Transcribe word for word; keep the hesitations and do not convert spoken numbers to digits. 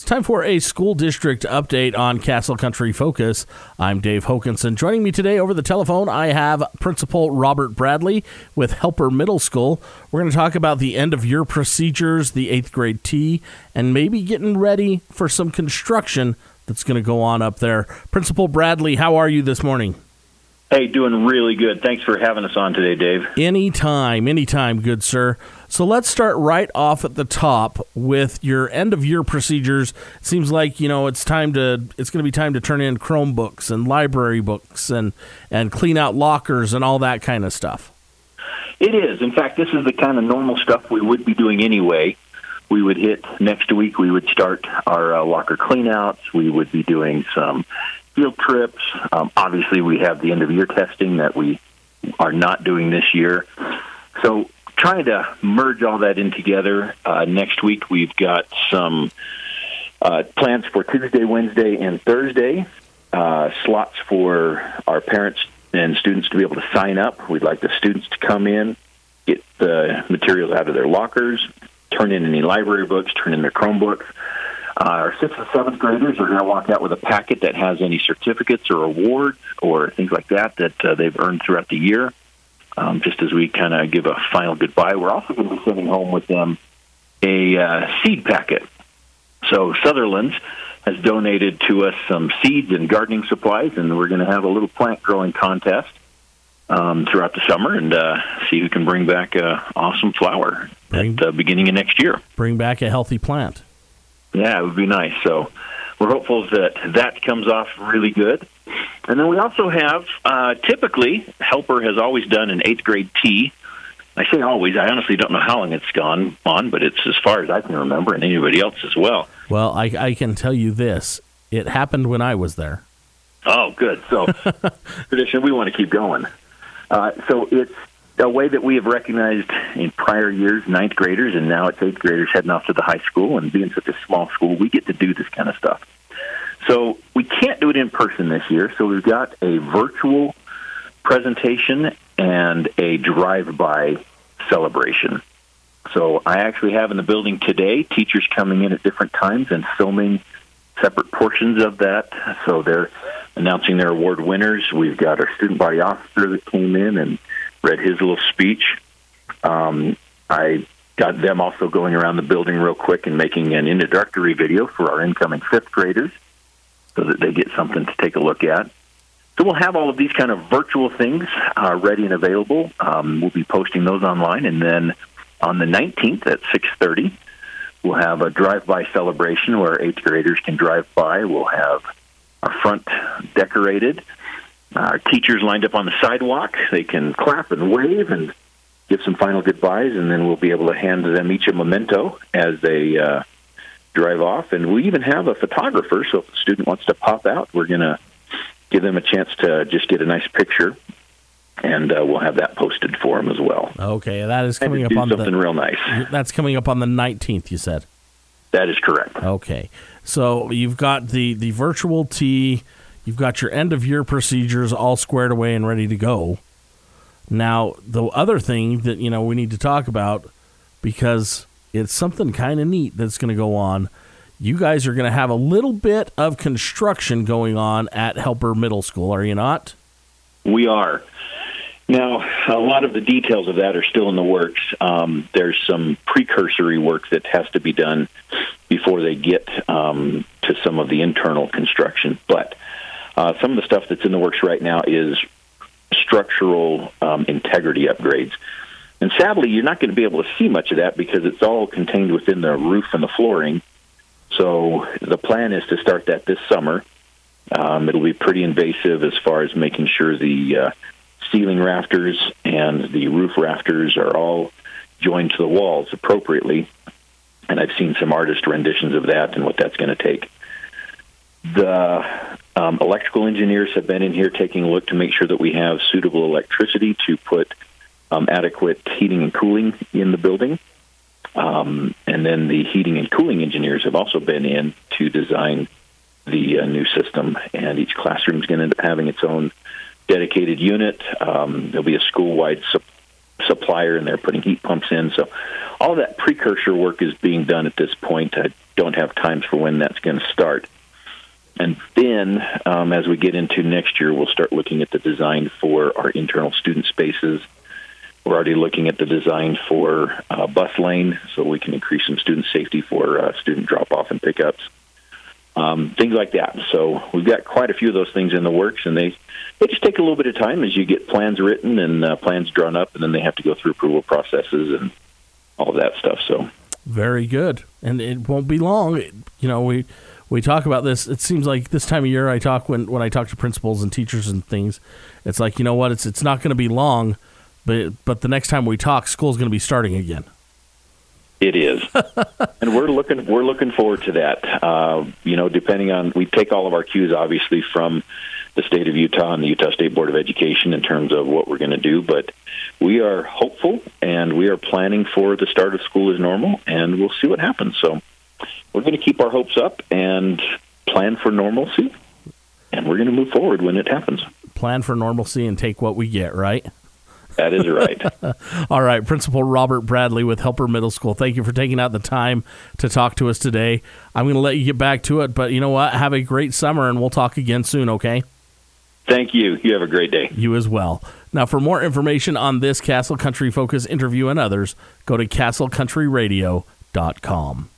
time for a school district update on Castle Country Focus. I'm Dave Hokanson. Joining me today over the telephone, I have Principal Robert Bradley with Helper Middle School. We're going to talk about the end-of-year procedures, the eighth grade T, and maybe getting ready for some construction that's going to go on up there. Principal Bradley, how are you this morning? Hey, doing really good. Thanks for having us on today, Dave. Anytime, anytime, good sir. So let's start right off at the top with your end-of-year procedures. It seems like, you know, it's time to it's going to be time to turn in Chromebooks and library books and, and clean out lockers and all that kind of stuff. It is. In fact, this is the kind of normal stuff we would be doing anyway. We would hit next week, we would start our uh, locker cleanouts. We would be doing some field trips. Um, obviously, we have the end-of-year testing that we are not doing this year. So trying to merge all that in together. Uh, next week, we've got some uh, plans for Tuesday, Wednesday, and Thursday, uh, slots for our parents and students to be able to sign up. We'd like the students to come in, get the materials out of their lockers, turn in any library books, turn in their Chromebooks. Uh, our sixth and seventh graders are going to walk out with a packet that has any certificates or awards or things like that that uh, they've earned throughout the year, um, just as we kind of give a final goodbye. We're also going to be sending home with them a uh, seed packet. So Sutherland's has donated to us some seeds and gardening supplies, and we're going to have a little plant growing contest um, throughout the summer and uh, see who can bring back an awesome flower bring, at the beginning of next year. Bring back a healthy plant. Yeah, it would be nice. So we're hopeful that that comes off really good. And then we also have, uh, typically, Helper has always done an eighth grade T. I say always. I honestly don't know how long it's gone on, but it's as far as I can remember, and anybody else as well. Well, I, I can tell you this. It happened when I was there. Oh, good. So tradition, we want to keep going. Uh, so it's a way that we have recognized in prior years ninth graders, and now it's eighth graders heading off to the high school. And being such a small school, we get to do this kind of stuff. So we can't do it in person this year, so we've got a virtual presentation and a drive-by celebration. So I actually have in the building today teachers coming in at different times and filming separate portions of that. So they're announcing their award winners. We've got our student body officer that came in and read his little speech. Um, I got them also going around the building real quick and making an introductory video for our incoming fifth graders so that they get something to take a look at. So we'll have all of these kind of virtual things uh, ready and available. Um, we'll be posting those online. And then on the nineteenth at six thirty, we'll have a drive-by celebration where eighth graders can drive by. We'll have our front decorated. Our teachers lined up on the sidewalk. They can clap and wave and give some final goodbyes, and then we'll be able to hand them each a memento as they uh, drive off. And we even have a photographer, so if a student wants to pop out, we're going to give them a chance to just get a nice picture, and uh, we'll have that posted for them as well. Okay, that is coming up do on something the, real nice. That's coming up on the nineteenth, you said? That is correct. Okay, so you've got the, the virtual T. You've got your end-of-year procedures all squared away and ready to go. Now, the other thing that, you know, we need to talk about, because it's something kind of neat that's going to go on, you guys are going to have a little bit of construction going on at Helper Middle School, are you not? We are. Now, a lot of the details of that are still in the works. Um, there's some precursory work that has to be done before they get um, to some of the internal construction, but Uh, some of the stuff that's in the works right now is structural um, integrity upgrades. And sadly, you're not going to be able to see much of that because it's all contained within the roof and the flooring. So the plan is to start that this summer. Um, it'll be pretty invasive as far as making sure the uh, ceiling rafters and the roof rafters are all joined to the walls appropriately. And I've seen some artist renditions of that and what that's going to take. The um, electrical engineers have been in here taking a look to make sure that we have suitable electricity to put um, adequate heating and cooling in the building. Um, and then the heating and cooling engineers have also been in to design the uh, new system. And each classroom is going to end up having its own dedicated unit. Um, there'll be a school-wide su- supplier, and they're putting heat pumps in. So all that precursor work is being done at this point. I don't have times for when that's going to start. And then, um, as we get into next year, we'll start looking at the design for our internal student spaces. We're already looking at the design for uh, bus lane, so we can increase some student safety for uh, student drop-off and pickups, um, things like that. So we've got quite a few of those things in the works, and they, they just take a little bit of time as you get plans written and uh, plans drawn up, and then they have to go through approval processes and all of that stuff. So very good, and it won't be long. You know, we. We talk about this. It seems like this time of year I talk when, when I talk to principals and teachers and things. It's like, you know what? It's it's not going to be long, but but the next time we talk, school's going to be starting again. It is, and we're looking we're looking forward to that. Uh, you know, depending on we take all of our cues obviously from the state of Utah and the Utah State Board of Education in terms of what we're going to do, but we are hopeful and we are planning for the start of school as normal, and we'll see what happens. So. We're going to keep our hopes up and plan for normalcy, and we're going to move forward when it happens. Plan for normalcy and take what we get, right? That is right. All right, Principal Robert Bradley with Helper Middle School, thank you for taking out the time to talk to us today. I'm going to let you get back to it, but you know what? Have a great summer, and we'll talk again soon, okay? Thank you. You have a great day. You as well. Now, for more information on this Castle Country Focus interview and others, go to castle country radio dot com.